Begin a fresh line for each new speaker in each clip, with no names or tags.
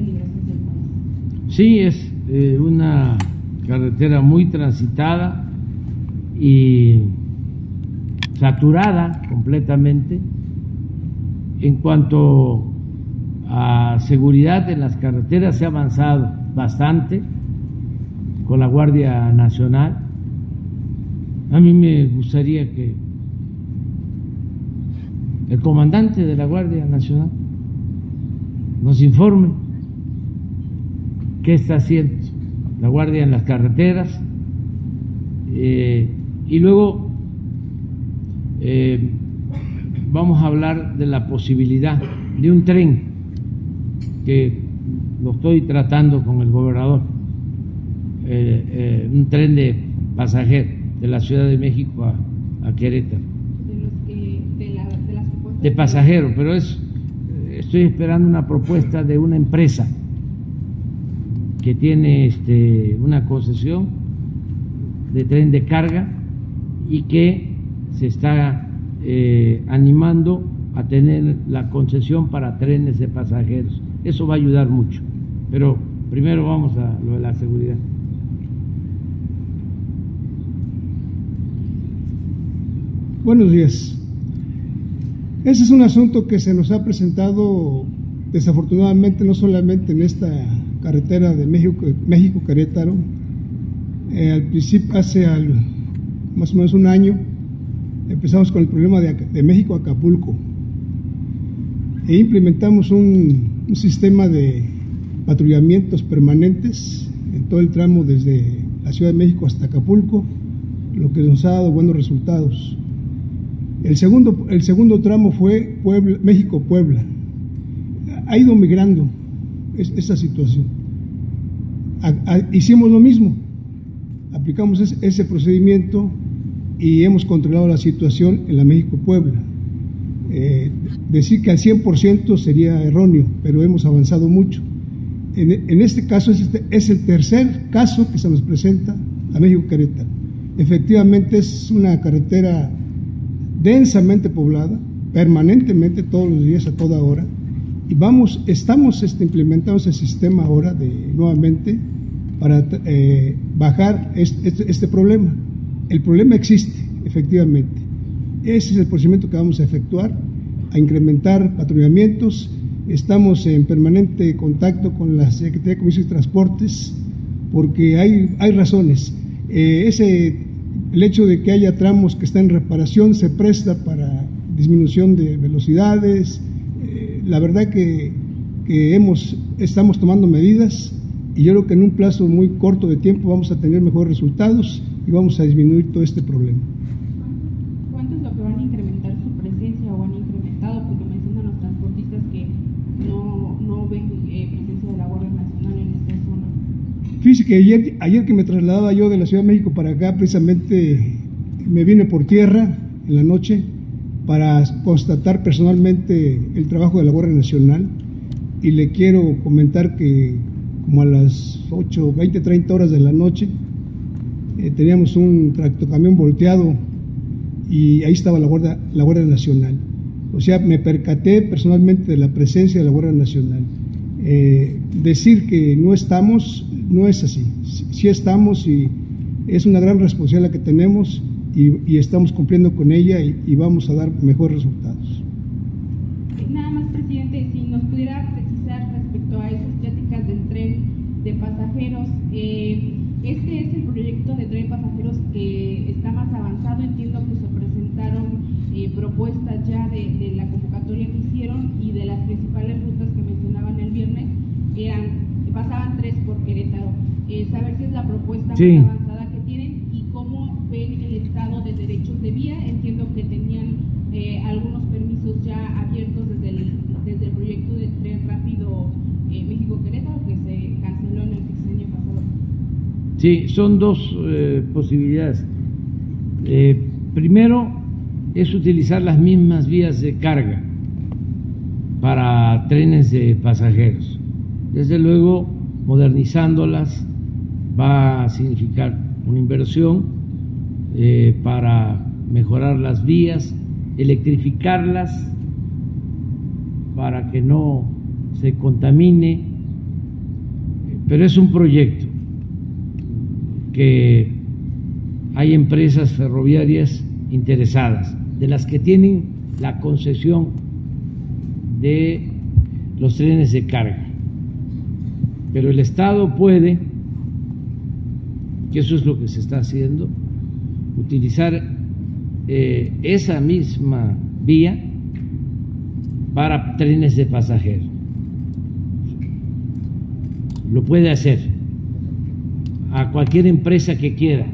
peligrosas del país.
Sí, es una carretera muy transitada y saturada completamente. En cuanto a seguridad en las carreteras, se ha avanzado bastante con la Guardia Nacional. A mí me gustaría que el comandante de la Guardia Nacional nos informe qué está haciendo la Guardia en las carreteras, y luego vamos a hablar de la posibilidad de un tren que lo estoy tratando con el gobernador, un tren de pasajeros de la Ciudad de México a Querétaro.
De las propuestas
de pasajeros, pero estoy esperando una propuesta de una empresa que tiene una concesión de tren de carga y que se está animando a tener la concesión para trenes de pasajeros. Eso va a ayudar mucho, pero primero vamos a lo de la seguridad.
Buenos días. Ese es un asunto que se nos ha presentado desafortunadamente no solamente en esta carretera de México-Querétaro. Al principio, más o menos un año, empezamos con el problema de México a Acapulco e implementamos un sistema de patrullamientos permanentes en todo el tramo desde la Ciudad de México hasta Acapulco, lo que nos ha dado buenos resultados. El segundo tramo fue México-Puebla. Ha ido migrando esa situación. Hicimos lo mismo, aplicamos ese procedimiento y hemos controlado la situación en la México-Puebla. Decir que al 100% sería erróneo, pero hemos avanzado mucho. En este caso es el tercer caso que se nos presenta a México-Querétaro. Efectivamente es una carretera densamente poblada, permanentemente, todos los días, a toda hora, y estamos implementando ese sistema ahora nuevamente para bajar este problema. El problema existe, efectivamente. Ese es el procedimiento que vamos a efectuar, a incrementar patrullamientos. Estamos en permanente contacto con la Secretaría de Comercio y Transportes, porque hay razones. El hecho de que haya tramos que están en reparación se presta para disminución de velocidades. La verdad que estamos tomando medidas y yo creo que en un plazo muy corto de tiempo vamos a tener mejores resultados y vamos a disminuir todo este problema.
¿Cuánto es lo que van a incrementar su presencia o han incrementado? Porque mencionan los transportistas que no ven presencia de la Guardia Nacional en esta zona.
Fíjese que ayer que me trasladaba yo de la Ciudad de México para acá, precisamente me vine por tierra en la noche para constatar personalmente el trabajo de la Guardia Nacional, y le quiero comentar que como a las 8:20, 30 horas de la noche teníamos un tractocamión volteado y ahí estaba la Guardia Nacional. O sea, me percaté personalmente de la presencia de la Guardia Nacional. Decir que no estamos no es así. Sí estamos, y es una gran responsabilidad la que tenemos, y estamos cumpliendo con ella y vamos a dar mejores resultados.
Nada más, presidente, si nos pudiera precisar respecto a esas pláticas del tren de pasajeros, este es el proyecto de tren de pasajeros que está más avanzado. Entiendo que se presentaron propuestas ya de la convocatoria que hicieron, y de las principales rutas que mencionaban el viernes pasaban 3 por Querétaro. Saber si es la propuesta más avanzada que tienen y cómo ven el estado de derechos de vía. Entiendo que tenían algunos permisos ya abiertos desde el proyecto de tren rápido México-Querétaro, que se canceló en el sexenio pasado.
Sí, son dos posibilidades. Primero es utilizar las mismas vías de carga para trenes de pasajeros. Desde luego, modernizándolas va a significar una inversión para mejorar las vías, electrificarlas para que no se contamine Pero es un proyecto que hay empresas ferroviarias interesadas, de las que tienen la concesión de los trenes de carga. Pero el Estado puede, que eso es lo que se está haciendo, utilizar esa misma vía para trenes de pasajeros. Lo puede hacer a cualquier empresa que quiera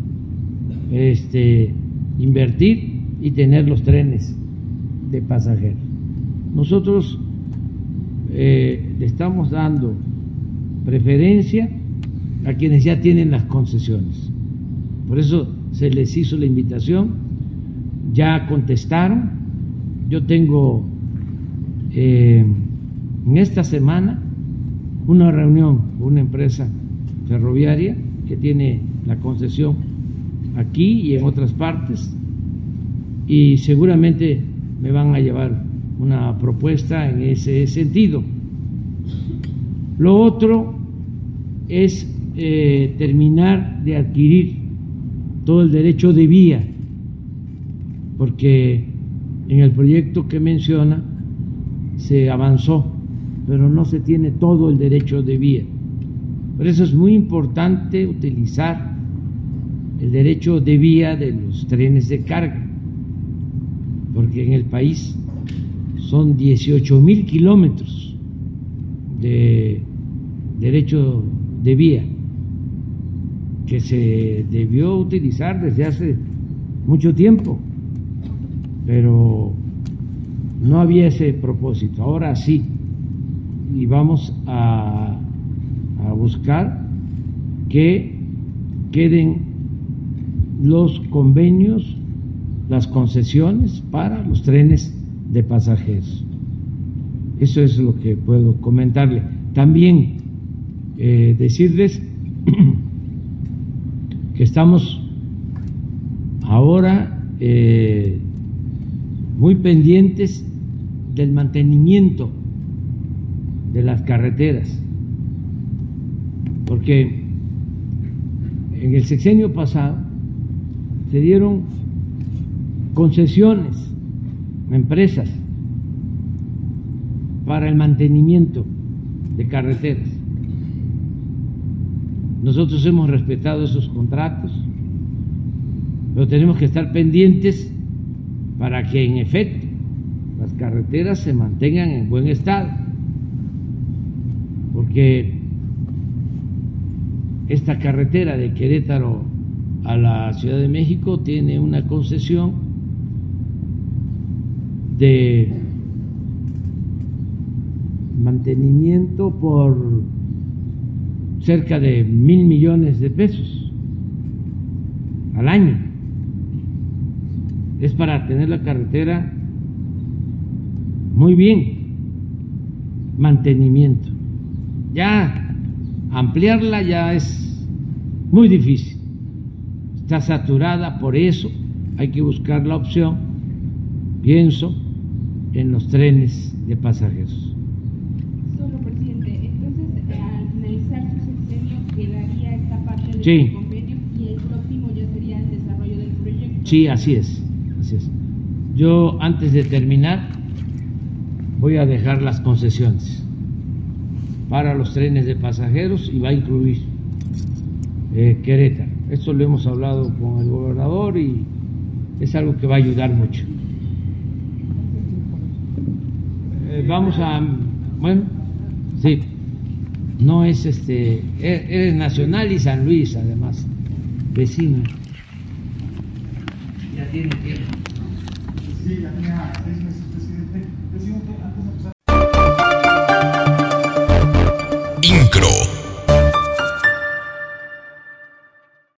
invertir y tener los trenes de pasajeros. Nosotros le estamos dando preferencia a quienes ya tienen las concesiones. Por eso se les hizo la invitación, ya contestaron. Yo tengo en esta semana una reunión con una empresa ferroviaria que tiene la concesión aquí y en otras partes, y seguramente me van a llevar una propuesta en ese sentido. Lo otro es terminar de adquirir todo el derecho de vía, porque en el proyecto que menciona se avanzó, pero no se tiene todo el derecho de vía. Por eso es muy importante utilizar el derecho de vía de los trenes de carga, porque en el país son 18,000 kilómetros de derecho de vía que se debió utilizar desde hace mucho tiempo, pero no había ese propósito. Ahora sí, y vamos a buscar que queden los convenios, las concesiones para los trenes de pasajeros. Eso es lo que puedo comentarle. También decirles que estamos ahora muy pendientes del mantenimiento de las carreteras, porque en el sexenio pasado se dieron concesiones a empresas para el mantenimiento de carreteras. Nosotros hemos respetado esos contratos, pero tenemos que estar pendientes para que en efecto las carreteras se mantengan en buen estado, porque esta carretera de Querétaro a la Ciudad de México tiene una concesión de mantenimiento por cerca de 1,000 millones de pesos al año. Es para tener la carretera muy bien, mantenimiento. Ya ampliarla ya es muy difícil, está saturada, por eso hay que buscar la opción, pienso, en los trenes de pasajeros.
Solo, presidente, entonces al finalizar su sexenio quedaría esta parte del
Sí.
convenio y el próximo ya sería el desarrollo del proyecto.
Sí, así es, así es. Yo antes de terminar voy a dejar las concesiones para los trenes de pasajeros y va a incluir Querétaro. Esto lo hemos hablado con el gobernador y es algo que va a ayudar mucho. Vamos a, bueno, sí, no es es nacional y San Luis además, vecino. Ya tiene tiempo.
Sí, ya tenía 6 meses, presidente. Presidente, antes de empezar.
INCRO